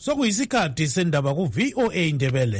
Sokuyisikhathi sendaba ku VOA Indebele.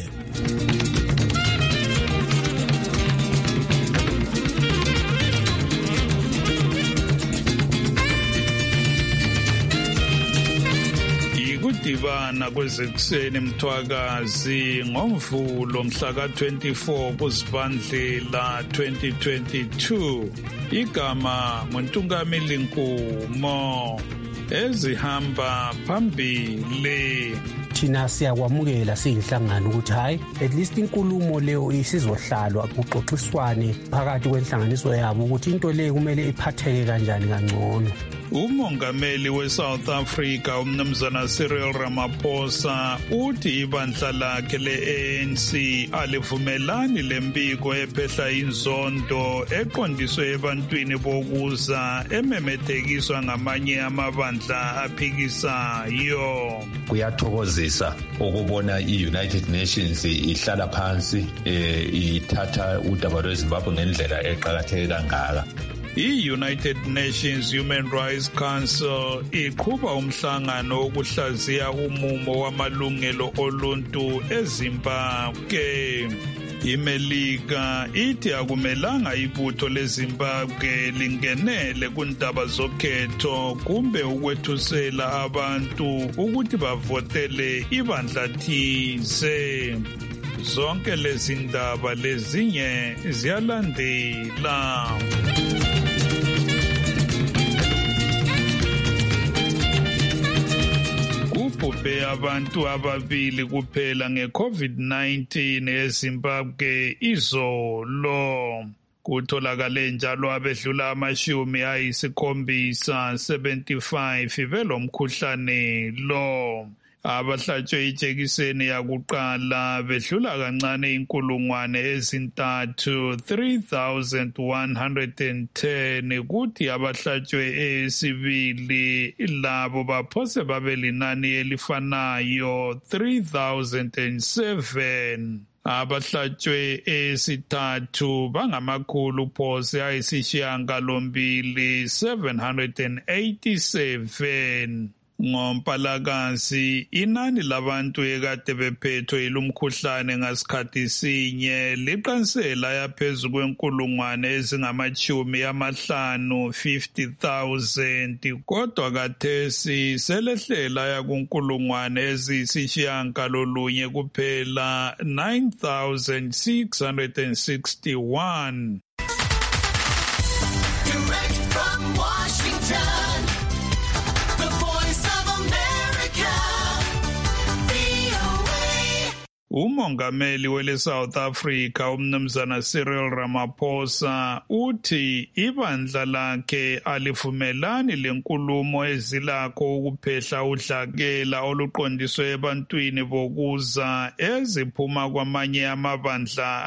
Ikudibana kwezekuseni Mthwakazi ngoMvulo mhla ka-24 kuZibandlela 2022. Igama nguNtungameli Nkumo. Ezihamba phambili. Thina siyakwamukela siyinhlangano ukuthi hayi at least inkulumo leyo isizohlalwa kuxoxiswane phakathi kwenhlanganiso yabo ukuthi into leyo kumele iphatheke kanjani kangcono. Umongameli weSouth Africa umnumzana Cyril Ramaphosa uthi ibandla lakhe le-ANC alivumelani lembiko ephehla inzondo eqondiswe ebantwini bokuza ememethekiswa ngamanye amabandla aphikisayo. Kuyathokozisa ukubona i-United Nations ihlala phansi ithatha udaba lweZimbabwe ngendlela eqakatheke kangaka. I-United Nations Human Rights Council iqhuba umhlangano wokuhlaziya umumo wamalungelo oluntu eZimbabwe. IMelika ithi akumelanga ibutho leZimbabwe lingenele kundaba zokhetho kumbe ukwethusela abantu ukuthi bavotele ibandla thize. Zonke lezi ndaba lezinye ziyalandela. Kubhubhe abantu ababili kuphela nge-COVID-19 eZimbabwe izolo. Kutholakale njalo abedlula 75 belomkhuhlane lo. Abahlatshwe ijekiseni yakuqala bedlula kancane 3,110 kuthi abahlatshwe eyesibili labo baphose babe linani elifanayo 3,007. Abahlatshwe eyesithathu bangamakhulu phose ayisishiyagalombili 787. NgoMpalakazi inani labantu ekade bephethwe yilomkhuhlane ngasikhathi sinye liqansela yaphezulu kwenkulungwane ezingama-50,000 50,000 kodwa kathesi selehlela yakunkulungwane eziyisishiyagalolunye kuphela 9,661. Direct from Washington. Umongameli wele South Africa umnumzana Cyril Ramaphosa uthi ibandla lakhe alivumelani lenkulumo ezilakho ukuphehla udlakela oluqondiswe ebantwini bokuza eziphuma kwamanye amabandla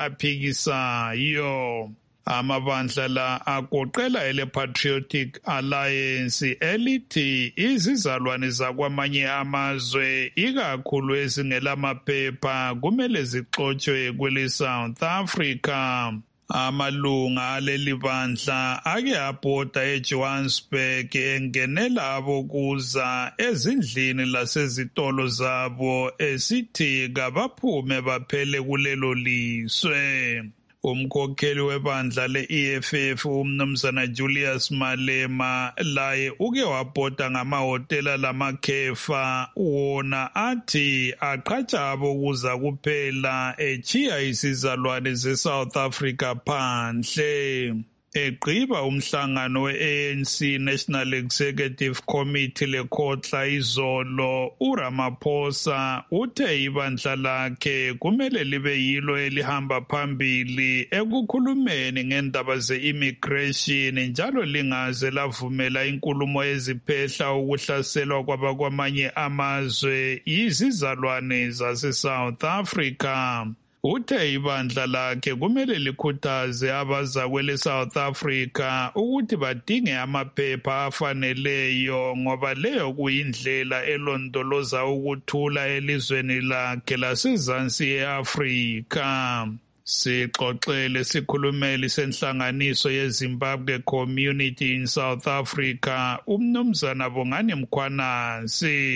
aphikisayo. Amabandla la agoqela ele-Patriotic Alliance elithi izizalwane zakwamanye amazwe ikakhulu ezingelamaphepha kumele zixotshwe kwele-South Africa. Amalunga aleli bandla ake abhoda eJohannesburg engenela abokuza ezindlini lasezitolo zabo esithi kabaphume baphele kulelo liswe. Umkhokheli webandla le-EFF umnumzana Julius Malema laye uke wabhoda ngamahhotela lamakhefa wona athi aqhatsha abokuza kuphela echiya izizalwane ze-South Africa phandle. Egqiba umhlangano we-ANC National Executive Committee leKhotla izolo, uRamaphosa uthe ibandla lakhe kumele libe yilo elihamba phambili ekukhulumeni ngendaba ze-immigration njalo lingaze lavumela inkulumo eziphehla ukuhlaselwa kwabakwamanye amazwe yizizalwane zase-South Africa. Uthe ibandla lakhe kumele likhuthaze abaza kwele South Africa ukuthi badinge amaphepha afaneleyo ngoba leyo kuyindlela elondoloza ukuthula elizweni lakhe lasezansi eAfrika. Sixoxele sikhulumeli senhlanganiso yeZimbabwe Community in South Africa umnumzana Bongani Mkhwanansi.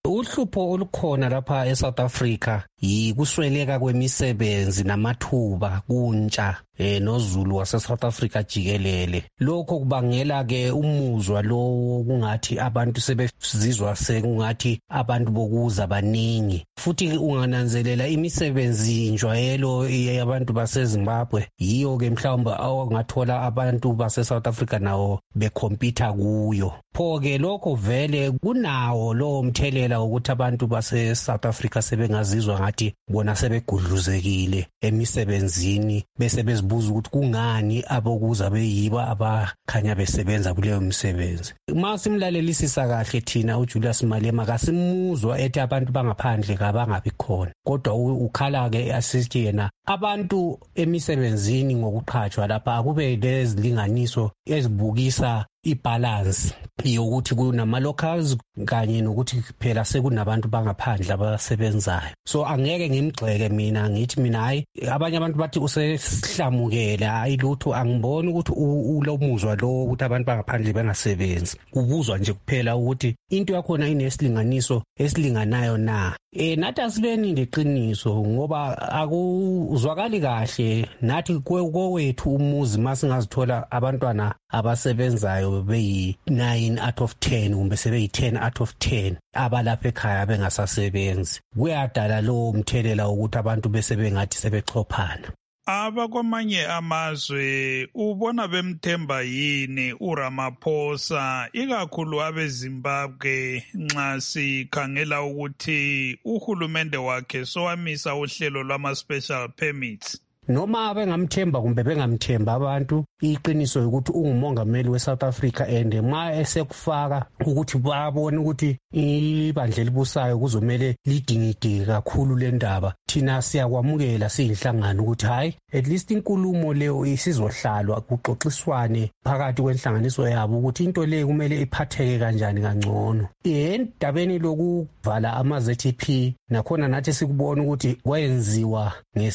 Uhlupho olukhona lapha eSouth Africa yikusweleka kwemisebenzi namathuba kuntsha noZulu waseSouth Africa jikelele. Lokho kubangela ke umuzwa lo kungathi abantu sebezizwa sekungathi abantu bokuza baningi. Futhi ungananzelela imisebenzi njwayelo yabantu baseZimbabwe yiyo ke mhlawumbe ongathola abantu baseSouth Africa nawo bekompita kuyo. Pho ke lokho vele kunawo lo mthelela ukuthi abantu baseSouth Africa sebengazizwa ngathi bona sebegudluzekile emisebenzini bese bezibuza ukuthi kungani abokuza beyiba abakhanya besebenza kuleyo misebenzi. Masimlalelisisa kahle thina uJulius Malema kasimuzwa ethi abantu bangaphandle kabangabi khona, kodwa ukhala ke asithi yena abantu emisebenzini ngokuqhatshwa lapha akube lezilinganiso ezibukisa ibalance yokuthi kunama locals kanye nokuthi phela sekunabantu bangaphandle abasebenzayo. So angeke ngimgxeke mina ngithi mina hayi abanye abantu bathi usehlamukele hayi lutho angiboni ukuthi ulomuzwa lo ukuthi abantu bangaphandle bengasebenzi. Kubuzwa nje kuphela ukuthi into yakhona inesilinganiso esilinganayo na. Nathi asibeni leqiniso ngoba akuzwakali kahle nathi kwethu umuzi masingazithola abantwana abasebenzayo beyi9 out of 10 kumbe sebeyi10 out of 10 abalapha ekhaya bengasasebenzi. Kuyadala lo mthelela ukuthi abantu bese bengathi sebexhophana. Abakwamanye amazwe ubona bemthemba yini uRamaphosa ikakhulu abeZimbabwe nxa sikhangela ukuthi uhulumende wakhe sowamisa uhlelo lwama-special permits? Noma bengamthemba kumbe bengamthemba abantu, iqiniso ukuthi ungumongameli weSouth Africa and ma esekufaka ukuthi babone ukuthi ibandla elibusayo kuzomele lidingide kakhulu le ndaba. Thina siyakwamukela siyinhlangano ukuthi hayi at least inkulumo leyo isizohlalwa kuxoxiswane phakathi kwenhlanganiso yabo ukuthi into le kumele iphatheke kanjani kangcono. Endabeni lokuvala ama-ZTP nakhona nathi sikubona ukuthi kwenziwa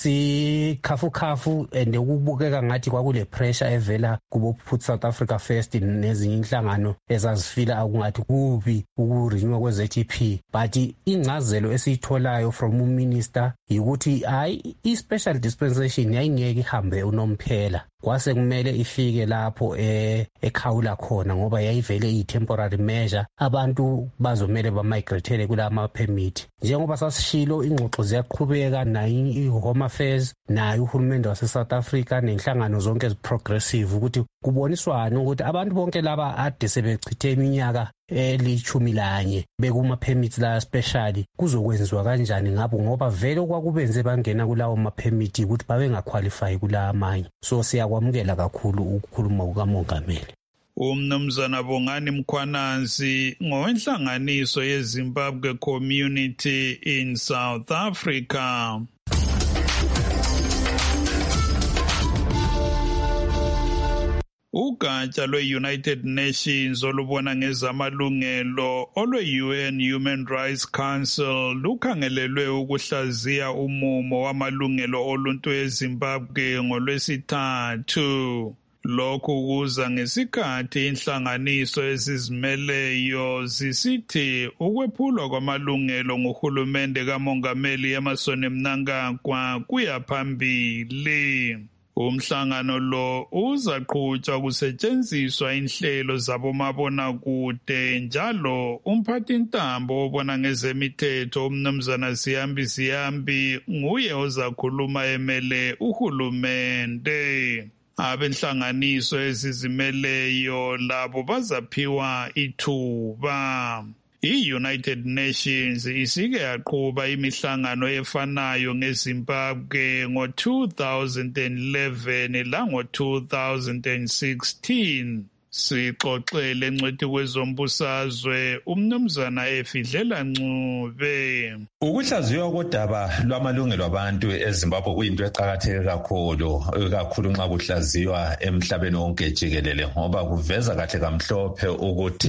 ngesikhafu and ukubukeka ngathi kwakule pressure evela kubo Put South Africa First nezinye inhlangano ezazifila akungathi kubi ukurinywa kwe-ZTP. But ingcazelo esiyitholayo from uminister ukuthi hayi i-special dispensation yayingeke ihambe unomphela, kwase kumele ifike lapho ekhawula khona ngoba yayivele iyi-temporary measure, abantu bazomele bamigrate kula ma-permit. Njengoba sasishilo ingxoxo ziyaqhubeka nayo i-Home Affairs nayo uhulumende wase-South Africa nenhlangano zonke eziprogressive ukuthi kuboniswane ukuthi abantu bonke laba ade sebechithe iminyaka eli11 bekuma-permits la specially kuzokwenziwa kanjani ngabo ngoba vele okwakubenze bangena kulawo ma-permit ukuthi babengaqualify kula amanye. So siyakwamukela kakhulu ukukhuluma kukamongameli. Umnumzana Bongani Mkhwananzi ngowenhlanganiso yeZimbabwe Community in South Africa. Ugatsha lwe-United Nations olubona ngezamalungelo olwe-UN Human Rights Council lukhangelelwe ukuhlaziya umumo wamalungelo oluntu eZimbabwe ngolwesithathu. Lokhu kuza ngesikhathi inhlanganiso ezizimeleyo zisithi ukwephulwa kwamalungelo nguhulumende kamongameli Emmerson Mnangagwa kuya phambili. Umhlangano lo uzaqhutshwa kusetshenziswa inhlelo zabomabonakude njalo umphathintambo obona ngezemithetho umnumzana Siyambi nguye ozakhuluma emele uhulumende. Abenhlanganiso ezizimeleyo labo bazaphiwa ithuba. I-United Nations isike yaqhuba imihlangano efanayo ngeZimbabwe ngo-2011 lango-2016. Sixoxele ngcwethi kwezombusazwe umnumzana Efidlela Ncube. Ukuhlaziywa kodaba lwamalungelo abantu eZimbabwe kuyinto eqakatheke kakhulu nxa kuhlaziywa emhlabeni wonke jikelele ngoba kuveza kahle kamhlophe ukuthi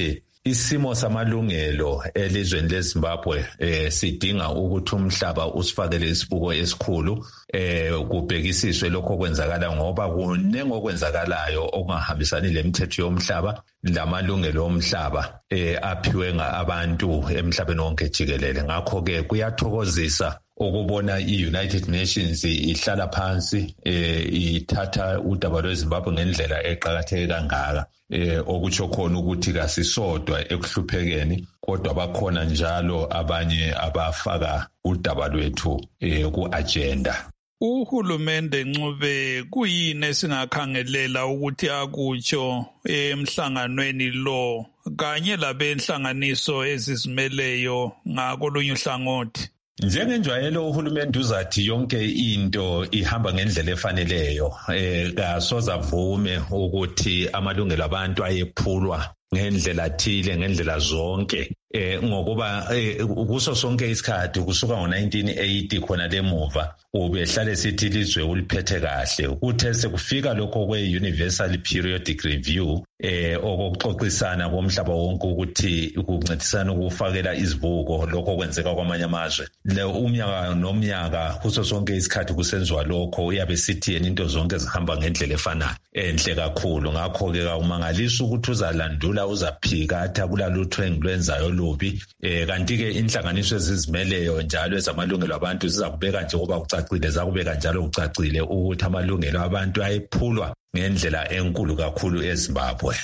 isimo samalungelo elizweni leZimbabwe sidinga ukuthi umhlaba usifakele isibuko esikhulu kubhekisiswe lokho kwenzakala ngoba kunenge okwenzakalayo okungahambisani lemithetho yomhlaba lamalungelo omhlaba aphiwe abantu emhlabeni wonke jikelele. Ngakho ke kuyathokozisa ukubona i-United Nations ihlala phansi ithatha udaba lweZimbabwe ngendlela eqakatheke kangaka okutsho khona ukuthi kasisodwa ekuhluphekeni kodwa bakhona njalo abanye abafaka udaba lwethu ku-agenda. Uhulumende Ncube kuyini esingakhangelela ukuthi akutsho emhlanganweni lo kanye labenhlanganiso ezizimeleyo ngakolunye uhlangothi? Njengenjwayelo uhulumende uzathi yonke into ihamba ngendlela efaneleyo kasoza vume ukuthi amalungelo abantu ayephulwa ngendlela thile ngendlela zonke ngokuba kuso sonke isikhathi kusuka ngo1980 khona lemuva ubehlale sithi ilizwe uliphethe kahle kuthe sekufika lokho kwe-Universal Periodic Review okuxoxisana komhlaba wonke ukuthi ukuncedisana ukufakela izibuko lokho kwenzeka kwamanye amazwe umnyaka nomnyaka kuso sonke isikhathi kusenziwa lokho uyabe sithi yena into zonke zihamba ngendlela efanayo enhle kakhulu. Ngakho-ke umangalisa ukuthi uzalandula uzaphika athi akulalutho engilwenzayo lubi kanti-ke inhlanganiso ezizimeleyo njalo ezamalungelo abantu zizakubeka nje ngoba kucacile zakubeka njalo kucacile ukuthi amalungelo abantu ayephulwa ngendlela enkulu kakhulu eZimbabwe.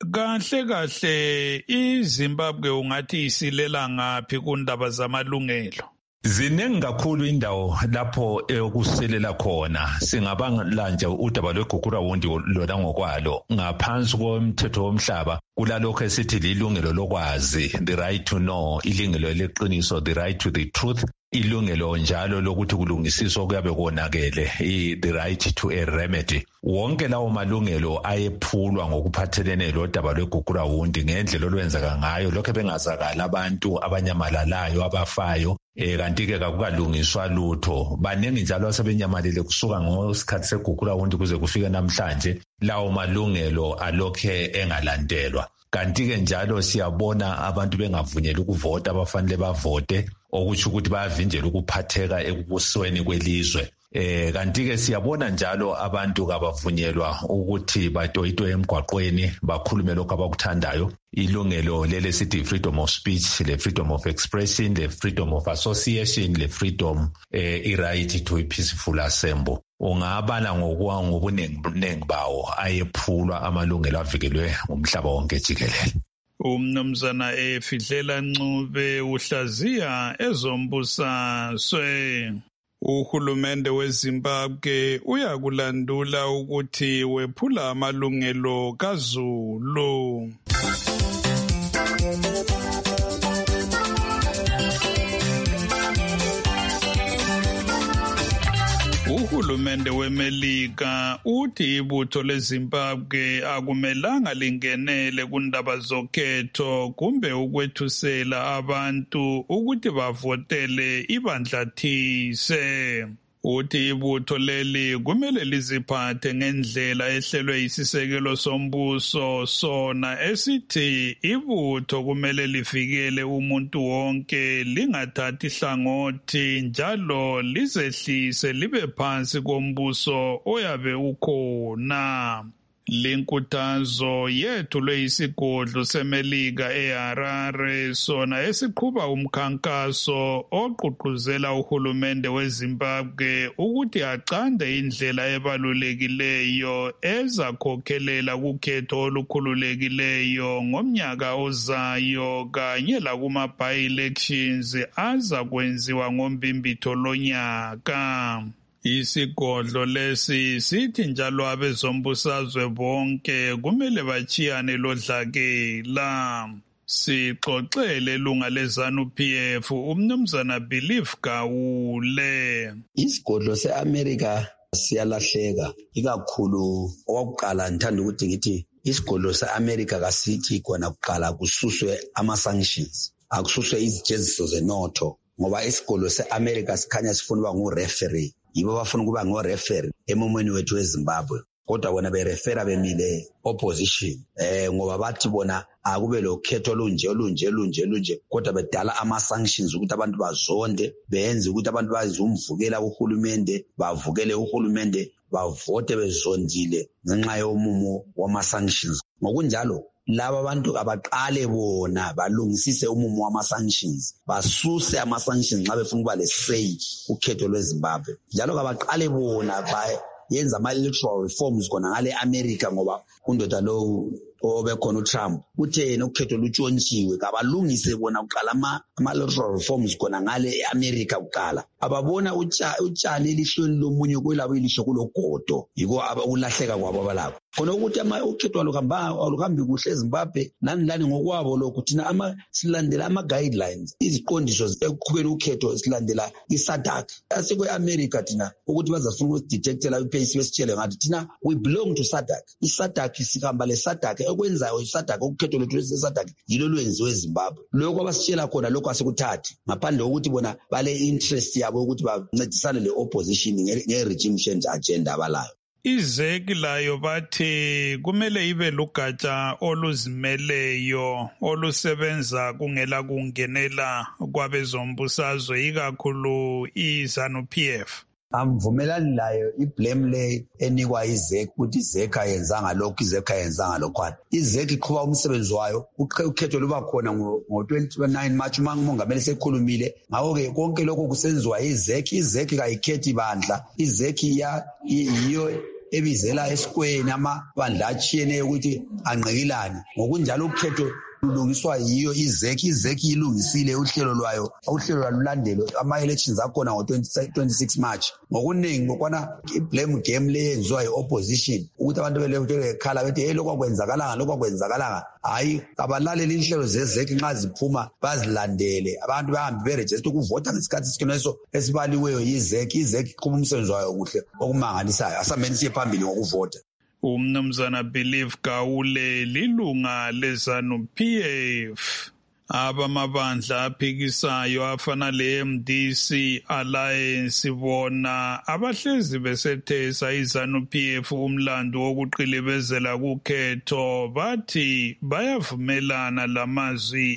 Kahle iZimbabwe ungathi isilela ngaphi kundaba zamalungelo? Ziningi kakhulu indawo lapho okuselela khona singabala nje udaba lweGugura Wundi lona ngokwalo ngaphansi komthetho womhlaba kulalokho esithi lilungelo lokwazi, the right to know, ilungelo leqiniso, the right to the truth, ilungelo njalo lokuthi kulungisiswe okuyabe konakele, the right to a remedy. Wonke lawo malungelo ayephulwa ngokuphathelene lodaba lweGugura Wundi ngendlela olwenzeka ngayo lokho bengazakala abantu abanyamalalayo abafayo kanti-ke kakukalungiswa lutho. Baningi njalo asebenyamalele kusuka ngosikhathi seGugura Wundi kuze kufike namhlanje lawo malungelo alokhe engalandelwa. Kanti-ke njalo siyabona abantu bengavunyelwa ukuvota abafanele bavote okutsho ukuthi bayavinjelwa ukuphatheka ekubusweni kwelizwe. Kanti-ke siyabona njalo abantu kabavunyelwa ukuthi batoyitoye emgwaqweni bakhulume lokho abakuthandayo. Ilungelo lele sithi freedom of speech, le freedom of expression, le freedom of association, le freedom i-right to a peaceful assembly. Ungabala ngobuningi bawo ayephulwa amalungelo avikelwe ngumhlaba wonke jikelele. Umnumzana Fidlela Ncube uhlaziya ezombusazwe. Uhulumende weZimbabwe uyakulandula ukuthi wephula amalungelo kaZulu. Uhulumende weMelika uthi ibutho leZimbabwe akumelanga lingenele kundaba zokhetho kumbe ukwethusela abantu ukuthi bavotele ibandla thise. Uthi ibutho leli kumele liziphathe ngendlela ehlelwe yisisekelo sombuso sona esithi ibutho kumele livikele umuntu wonke lingathathi hlangothi njalo lizehlise libe phansi kombuso oyabe ukhona. Linkuthazo yethulwe yisigodlo seMelika eHarare sona esiqhuba umkhankaso ogqugquzela uhulumende weZimbabwe ukuthi aqande indlela ebalulekileyo ezakhokhelela kukhetho olukhululekileyo ngomnyaka ozayo kanye lakuma by-elections azakwenziwa ngombimbitho lonyaka. Isigodlo lesi sithi njalo abezombusazwe bonke kumele bachiyane lodlakela. Sixoxele ilunga leZANU-PF umnumzana Believe Gawule. Isigodlo se-America siyalahleka ikakhulu owakuqala ngithanda ukuthi ngithi isigodlo se-America kasithi khona kuqala kususwe ama-sanctions akususwe izijeziso zenotho ngoba isigodlo se-America sikhanya sifuna ukuba ngu-referee yibo bafuna ukuba ngo-referee emumweni wethu weZimbabwe. kodwa bona berefera bemile opposition ngoba bathi bona akube lokhetho olunje kodwa bedala ama-sanctions ukuthi abantu bazonde benze ukuthi abantu bazumvukela uhulumende bavukele uhulumende bavote bezondile ngenxa yomumo wama-sanctions. Ngokunjalo laba abantu abaqale bona balungisise umumo wama-sanctions basuse ama-sanctions nxa befuna ukuba le-say ukhetho lweZimbabwe. Njalo kabaqale bona yenza ama-electoral reforms khona ngale America ngoba undoda lo obekhona uTrump uthe yena ukhetho lutshontshiwe kabalungise bona uqala ama-electoral reforms khona ngale America kuqala. Ababona utshani elihlweni lomunye kwelabo ilihlo kulogodo yiko ukulahleka kwabo abalabo khona ukuthi ukhetho aluhambi kuhle eZimbabwe nani ngokwabo lokhu thina silandela ama-guidelines iziqondiso ekuqhubeni ukhetho silandela i-SADC asekwe-America thina ukuthi bazafuna ukudetectela i-pace besitshele ngathi thina we belong to SADC. I-SADC sihamba le-SADC ekwenzayo i-SADC ukhetho lethu lesi-SADC yilo lwenziwe eZimbabwe. Lokho abasitshela khona lokho asekuthathi ngaphandle kokuthi bona bale interest yabo ukuthi bancedisane le-opposition nge-regime change agenda abalayo. IZEC layo bathi kumele ibe lugatsha oluzimeleyo olusebenza kungela kungenela kwabezombusazwe ikakhulu iZANU-PF. Amvumelani layo iblame le enikwa iZEC ukuthi iZEC ayenzanga lokho iZEC ayenzanga lokho. iZEC iqhuba umsebenzi wayo ukhetho luba khona ngo-29 March umongameli sekhulumile ngawo-ke konke lokho kusenziwa iZEC kayikhethi bandla. iZEC yiyo ebizela esikweni amabandla atshiyeneyo ukuthi anqikilane. Ngokunjalo ukhetho lulungiswa yiyo iZEC ilungisile uhlelo lwayo lulandelwe ama-elections akhona ngo-26 March. Ngokuningi ngokwana i-blame game le yenziwa yi-opposition ukuthi abantu bekhala bethi lokhu akwenzakalanga hayi abalaleli inhlelo zeZEC nxa ziphuma bazilandele abantu bahambe berejista ukuvota ngesikhathi sikhoneso esibaliweyo yiZEC iqhuba umsebenzi wayo kuhle okumangalisayo asameni siye phambili ngokuvota. Umnumzana Believe Gawule lilunga leZANU-PF. Abamabandla aphikisayo afana le-MDC Alliance bona abahlezi besethesa iZANU-PF umlando wokuqilibezela kukhetho bathi bayavumelana lamazwi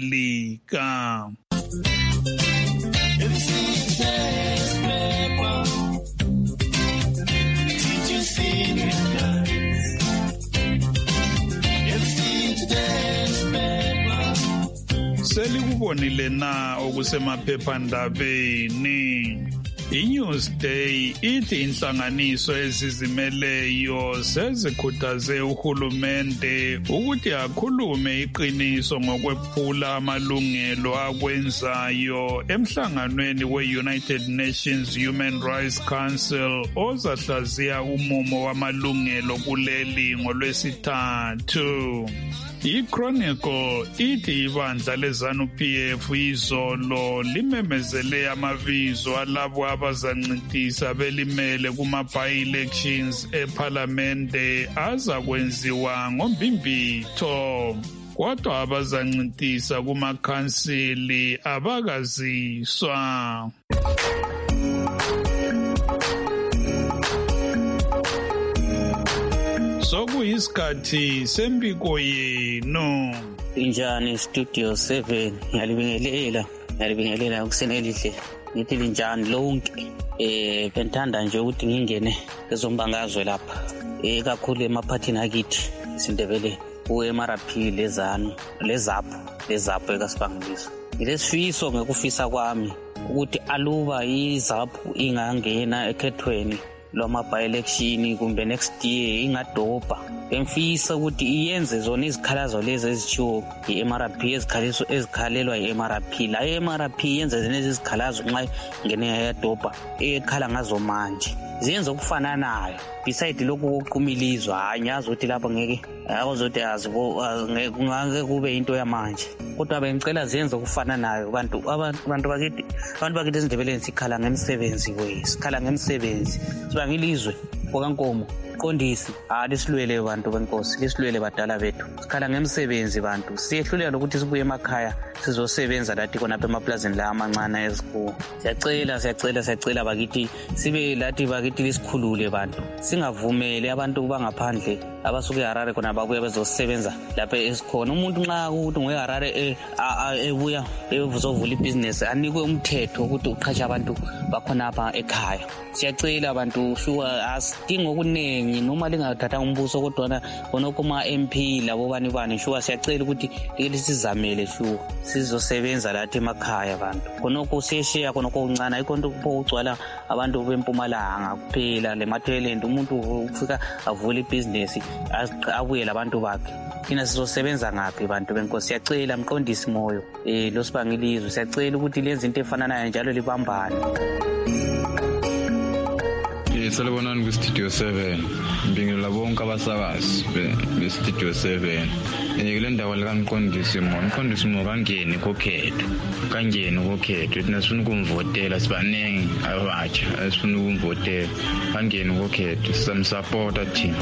eMelika. Selikubonile na okusemaphephandabeni. iNewsday ithi inhlanganiso ezizimeleyo sezikhuthaze uhulumende ukuthi akhulume iqiniso ngokwephula amalungelo akwenzayo emhlanganweni we-United Nations Human Rights Council ozahlaziya umumo wamalungelo kuleli ngolwesithathu. iChronicle ithi ibandla leZANU-PF izolo limemezele amabizo alabo abazancintisa belimele kuma-by-elections ePhalamende azakwenziwa ngoMbimbitho. Kodwa abazancintisa kumakhansili abakaziswa. Sokuyisikhathi sembiko yenu. Injani Studio 7 ngiyalibingelela ukuseni elihle ngithi linjani lonke. Bengithanda nje ukuthi ngingene ezombangazwe lapha kakhulu emaphathini akithi isindebele ku-MRP lezaphu ekasibangibizo. Ngilesifiso ngekufisa kwami ukuthi aluba izaphu ingangena ekhethweni lwama-by-election kumbe next year ingadobha. Bengifisa ukuthi iyenze zona izikhalazo lezi ezitshiwo i-MRP ezikhalelwa i-MRP. La i-MRP yenza zenezi izikhalazo nxa ngene yadobha ekhala ngazo manje. Ziyenza okufana nayo. Beside lokhu koqumilizwa hayi ngiyazi ukuthi lapho ngeke akuzothi ngeke kube into yamanje. Kodwa bengicela ziyenze okufana nayo abantu bakithi ezindebeleni sikhala ngemisebenzi sikhala ngemisebenzi. Sibangilizwe kwaNkomo mqondisi lisilwele bantu benkosi, lisilwele badala bethu. Sikhala ngemisebenzi bantu, siyehluleka lokuthi sibuye emakhaya sizosebenza lathi khonapha emaplazini la amancane ezikuwo. Siyacela bakithi sibe lathi bakithi lisikhulule bantu, singavumeli abantu bangaphandle abasuke eHarare khona babuye bezosebenza lapha esikhona. Umuntu nxa ukuthi ngeHarare ebuya ezovula ibhizinesi anikwe umthetho ukuthi uqhatsha abantu bakhonapha ekhaya. Siyacela abantu sure asidingi okuningi noma lingathatha umbuso kodwa khonokho ma-MP labo bani sure siyacela ukuthi lisizamele sure sizosebenza lathi emakhaya bantu. Khonokho siyesheya khonokho okuncane ayikho nto kugcwala abantu bempumalanga kuphela lemathalent. Umuntu ufika avule ibhizinesi abuye labantu bakhe. Thina sizosebenza ngaphi bantu benkosi? Siyacela mqondisi moyo losibangilizwe, siyacela ukuthi lenze into efananayo njalo libambane. Salibonani kwistudio 7, mbingelela bonke abasakazi bestudio 7. Kule ndawo likamqondisi mo kangeni kokhetho thina sifuna ukumvotela, sibaningi abatsha esifuna ukumvotela, kangeni kokhetho sizamsapota thina.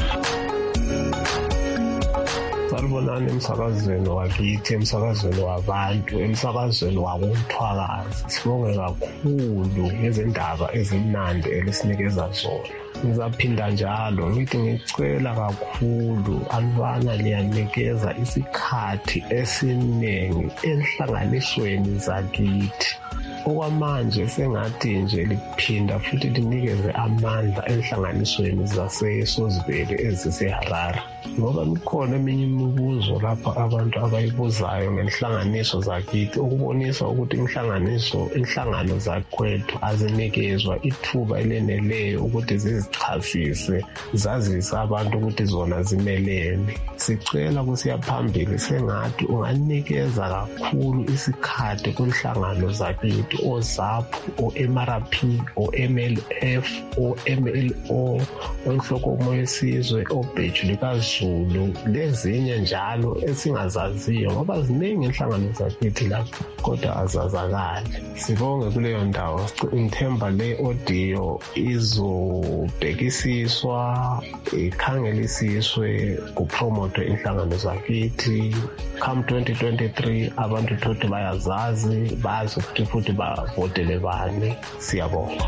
Salibonani emsakazweni wakithi, emsakazweni wabantu, emsakazweni wakumthwakazi. Sibonge kakhulu ngezindaba ezimnandi elisinikeza zona. Ngizaphinda njalo ngithi ngicela kakhulu alibana liyanikeza isikhathi esiningi enhlanganisweni zakithi. Okwamanje sengathi nje liphinda futhi linikeze amandla enhlanganisweni zasesozibele eziseHarare, ngoba kukhona eminye imibuzo lapha abantu abayibuzayo ngenhlanganiso zakithi, ukubonisa ukuthi inhlangano zakwethu azinikezwa ithuba eleneleyo ukuthi zizichasise, zazise abantu ukuthi zona zimelene. Sicela kusiya phambili sengathi unganikeza kakhulu isikhathi kwinhlangano zakithi, oZAPU, o-MRP, o-MLF, o-MLO, onhlokomo yesizwe, obheju likaZulu, lezinye njalo esingazaziyo ngoba ziningi inhlangano zakithi lapho kodwa azazakali. Sibonge kuleyo ndawo, ngithemba le audio izobhekisiswa, ikhangelisiswe, kupromotwe inhlangano zakithi. Come 2023 abantu thothi bayazazi, bazi ukuthi futhi bavotele bani. Siyabonga.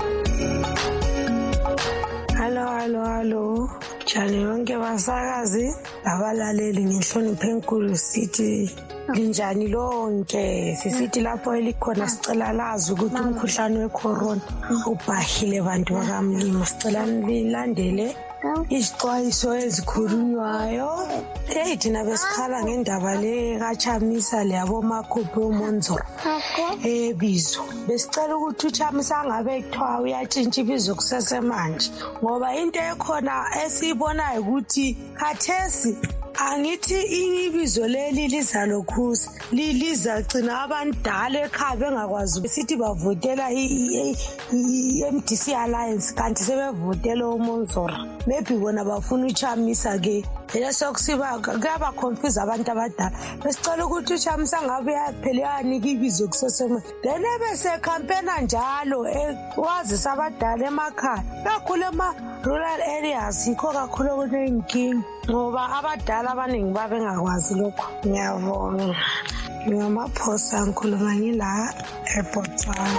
Halo. Njani yonke basakazi abalaleli, ngenhlonipho enkulu sithi linjani lonke. Sisithi lapho elikhona sicela lazi ukuthi umkhuhlane wecorona ubhahile bantu bakamlima. Sicela lilandele izixwayiso ezikhulunywayo. Thina besikhala ngendaba le kaChamisa leyabomakhuphi uMonzolo ebizo. Besicela ukuthi uChamisa ngabe kuthiwa uyatshintsha ibizo kusesemanje, ngoba into ekhona esiyibonayo ukuthi khathesi angithi ibizo leli lizalokhuza lizacina abantu dala ekhaya bengakwazi sithi bavotela i-MDC Alliance kanti sebevotela uMonzolo. Maybe bona bafuna uChamisa ke lesokusiba kuyabaconfuse abantu abadala. Besicela ukuthi uChamisa ngabe yaphela yanika ibizo kusesemanje, then ebese campaigna njalo wazisa abadala emakhaya kakhulu ema-rural areas. Yikho kakhulu kunenkinga ngoba abadala abaningi babengakwazi lokho. Ngiyabonga. Ngamaphosa ngikhuluma ngila eBotswana.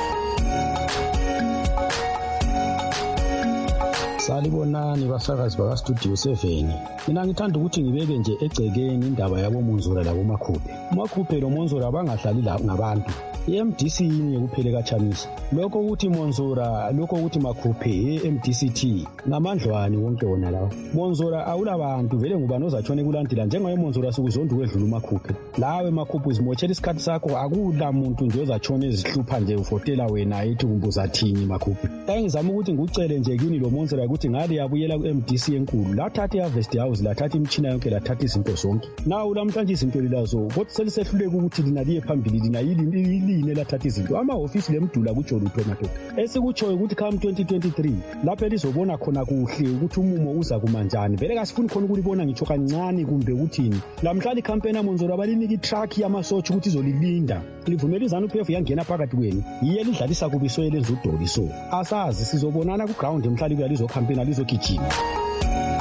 Salibonani basakazi bakastudio 7. Mina ngithanda ukuthi ngibeke nje egcekeni indaba yabo Monzolo labomakhuphe. uMakhuphe lo Monzolo abangahlali la ngabantu. iMDC yini kuphele kaChamisa. Lokho ukuthi Monzolo, lokho ukuthi Makhuphe eMDCT ngamandlwani wonke wona lawo. Monzolo awulabantu vele ngubani ozatshone kulandela njengaye Monzolo asukuzonda ukwedlula uMakhuphe. Lawe Makhuphe uzimothela isikhathi sakho, akula muntu nje ozatshone ezihlupha nje ufotela wena ethi umbuza thini Makhuphe. Ngizama ukuthi ngikucele nje kini lo Monzolo ukuthi ngale yabuyela kuMDC enkulu, lathatha iharvest house, lathatha imchina yonke, lathatha izinto zonke. Nawu namhlanje izinto lilazo kodwa selisehluleka ukuthi lina liye phambili, lina yini lathatha izinto. Ama-ofisi lemdula kutsho lutho madoda. Esikutshoyo ukuthi come 2023 lapho elizobona khona kuhle ukuthi umumo uza kumanjani. Vele kasifuni khona ukulibona ngitsho kancane kumbe ukuthini. Lamhlanje icampaign yaMonzolo abalinika itruck yamasotsha ukuthi izolilinda. Livumela iZANU-PF yangena phakathi kwenu. Yiye lidlalisa kubiso elenza udoli so. Asazi sizobonana ku ground emhlali kuya lizocampaign lizogijima.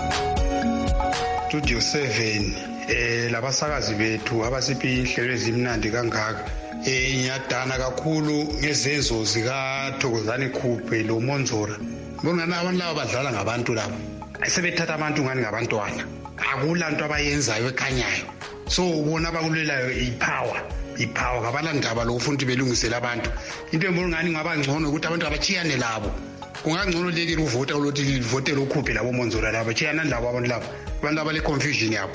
Studio 7 labasakazi bethu abasiphi inhlelo ezimnandi kangaka. Ngiyadana kakhulu ngezenzo zika Thokozani Khuphe lo Monzora. Ngona abantu laba badlala ngabantu labo. Sebethatha abantu ngani ngabantwana. Akulanto abayenzayo ekhanyayo. So ubona abakulelayo ipower kabalandaba lokufuna belungisela abantu. Into embona ngani ngabangcono ukuthi abantu abachiyane labo. Kungangcono leli uvota olothi livote lokhuphe labo Monzora labo. Chiyana labo abantu labo. Abantu abale confusion yabo.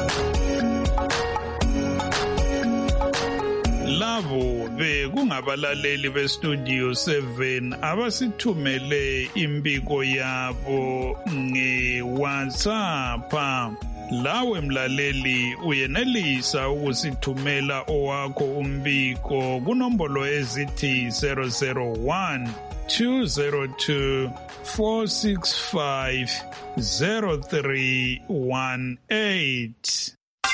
Labo bekungabalaleli beStudio 7 abasithumele imbiko yabo ngeWhatsApp. Lawe mlaleli uyenelisa ukusithumela owakho umbiko kunombolo ezithi 001 202 465 0318.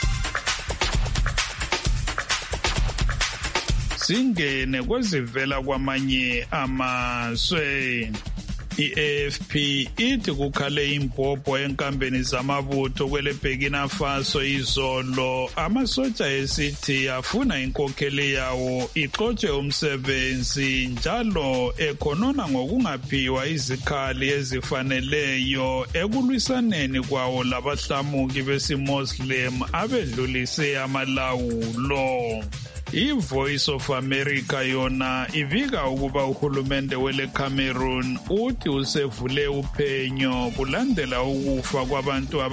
Singene kwezivela kwamanye amazwe. I-AFP ithi kukhale imbhobho enkambeni zamabutho kwele Burkina Faso izolo. Amasotsha esithi afuna inkokheli yawo ixotshe umsebenzi njalo ekhonona ngokungaphiwa izikhali ezifaneleyo ekulwisaneni kwawo labahlamuki besiMuslim abedlulise amalawulo. I-Voice of America yona ivika ukuba uhulumende wele Cameroon uthi usevule uphenyo kulandela ukufa kwabantu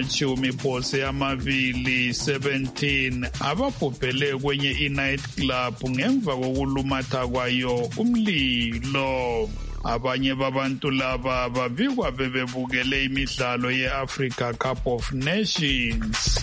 abangama-17 ababhubhele kwenye i-night club ngemva kokulumatha kwayo umlilo. Abanye babantu laba babikwa bebebukele imidlalo ye-Africa Cup of Nations.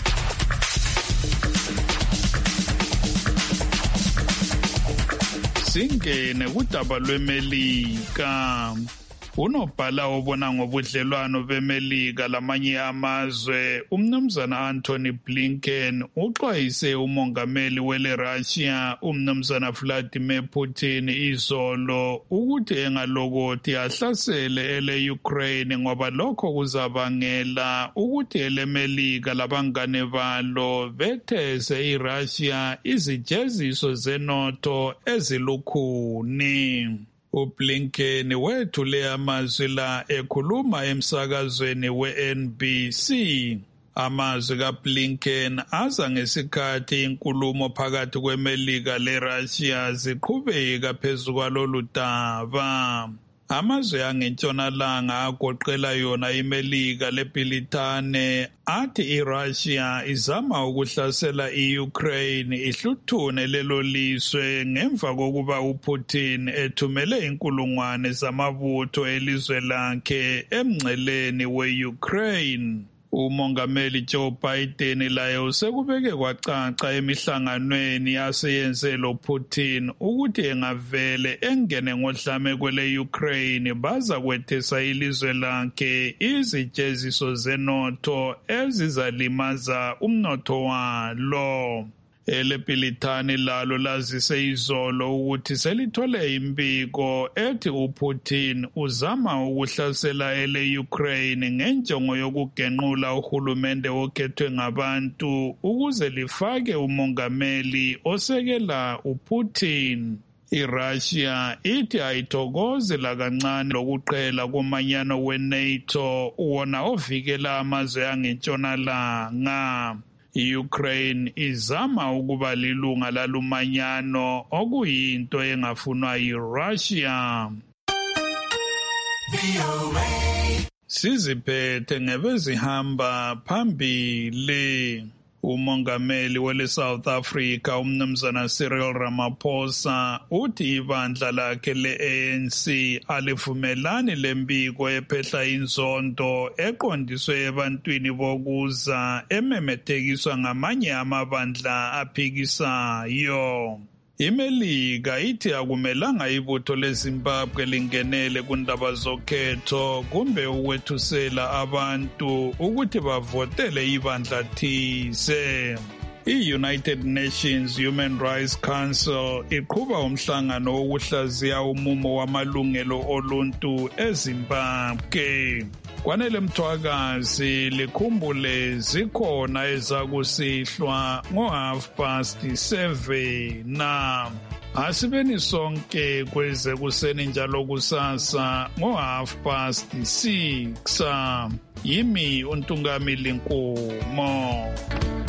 Singene kudaba lweMelika. Unobhala obona ngobudlelwano beMelika lamanye amazwe umnumzana Anthony Blinken uxwayise umongameli wele Russia umnumzana Vladimir Putin izolo ukuthi engalokothi ahlasele ele Ukraine ngoba lokho kuzabangela ukuthi ele Melika labangane balo bethese iRussia izijeziso zenotho ezilukhuni. uBlinken wethule amazwi la ekhuluma emsakazweni we-NBC. Amazwi kaBlinken aza ngesikhathi inkulumo phakathi kweMelika leRussia ziqhubeka phezu kwalolu daba. Amazwe angentshonalanga agoqela yona iMelika leBritane athi iRussia izama ukuhlasela iUkraine ihluthune lelo liswe ngemva kokuba uPutin ethumele inkulungwane zamabutho elizwe lakhe emngceleni weUkraine. Umongameli Joe Biden laye usekubeke kwacaca emihlanganweni aseyenze lo Putin ukuthi engavele engene ngodlame kwele Ukraine baza kwethesa ilizwe lakhe izijeziso zenotho ezizalimaza umnotho walo. eleBritane lalo lazise izolo ukuthi selithole imbiko ethi uPutin uzama ukuhlasela ele-Ukraine ngenjongo yokugenqula uhulumende okhethwe ngabantu ukuze lifake umongameli osekela uPutin. iRussia ithi ayithokoze lakancane lokuqhela komanyano weNATO wona ovikela amazwe angentshonalanga. iUkraine izama ukuba lilunga lalumanyano okuyinto engafunwa yiRussia. Siziphethe ngebezihamba phambili. Umongameli wele South Africa umnumzana Cyril Ramaphosa uthi ibandla lakhe le-ANC alivumelani lembiko ephehla inzondo eqondiswe ebantwini bokuza ememethekiswa ngamanye amabandla aphikisayo. iMelika ithi akumelanga ibutho leZimbabwe lingenele kundaba zokhetho kumbe ukwethusela abantu ukuthi bavotele ibandla thize. I-United Nations Human Rights Council iqhuba umhlangano wokuhlaziya umumo wamalungelo oluntu eZimbabwe. Kwanele Mthwakazi likhumbule zikhona ezakusihlwa ngo7:30 na asibeni sonke kweze kuseni njalo kusasa ngo6:30. Yimi uNtungamili Nkomo.